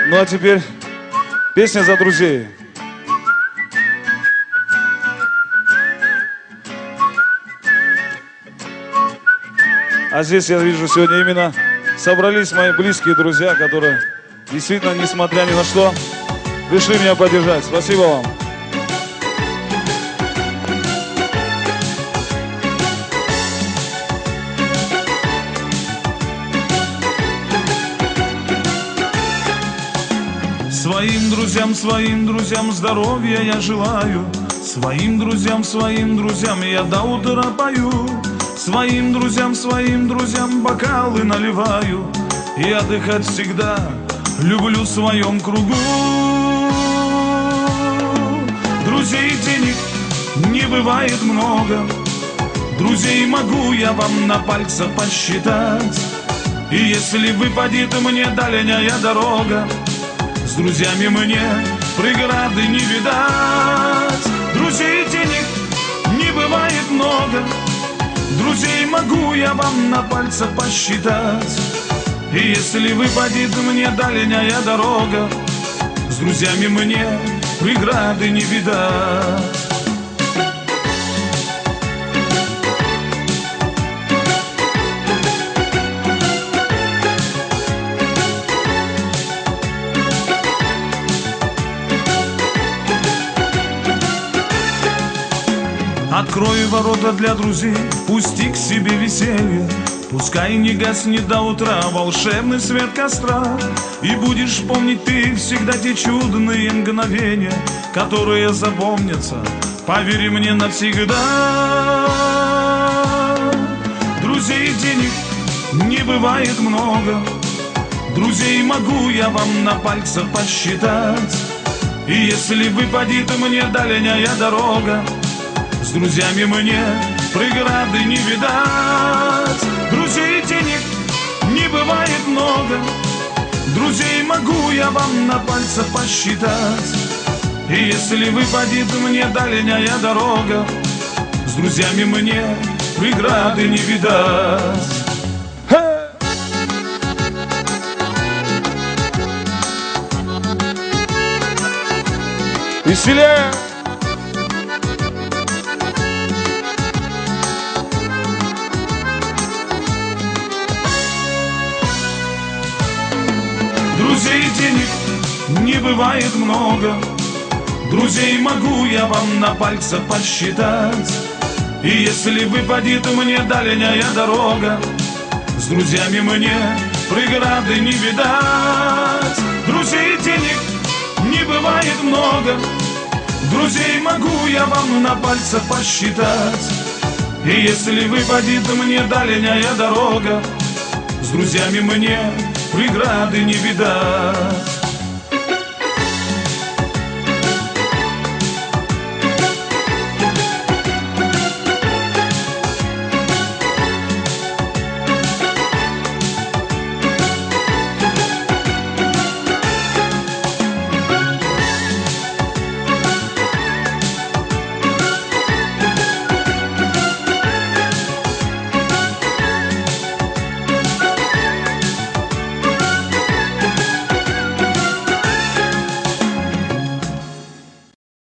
Ну а теперь песня за друзей. А здесь я вижу сегодня именно собрались мои близкие друзья, которые действительно, несмотря ни на что, пришли меня поддержать. Спасибо вам. Своим друзьям здоровья я желаю. Своим друзьям я до утра пою. Своим друзьям бокалы наливаю. И отдыхать всегда люблю в своем кругу. Друзей денег не бывает много. Друзей могу я вам на пальцах посчитать. И если выпадет мне дальняя дорога, с друзьями мне преграды не видать. Друзей денег не бывает много. Друзей могу я вам на пальцах посчитать. И если выпадет мне дальняя дорога, с друзьями мне преграды не видать. Открой ворота для друзей, пусти к себе веселье. Пускай не гаснет до утра волшебный свет костра. И будешь помнить ты всегда те чудные мгновения, которые запомнятся, поверь мне, навсегда. Друзей денег не бывает много. Друзей могу я вам на пальцах посчитать. И если выпадет мне дальняя дорога, с друзьями мне преграды не видать. Друзей денег не бывает много. Друзей могу я вам на пальцах посчитать. И если выпадет мне дальняя дорога, с друзьями мне преграды не видать. Веселее! Друзей денег не бывает много. Друзей могу я вам на пальцах посчитать. И если выпадет мне дальняя дорога, с друзьями мне преграды не видать. Друзей денег не бывает много. Друзей могу я вам на пальцах посчитать. И если выпадет мне дальняя дорога, с друзьями мне преграды не видать.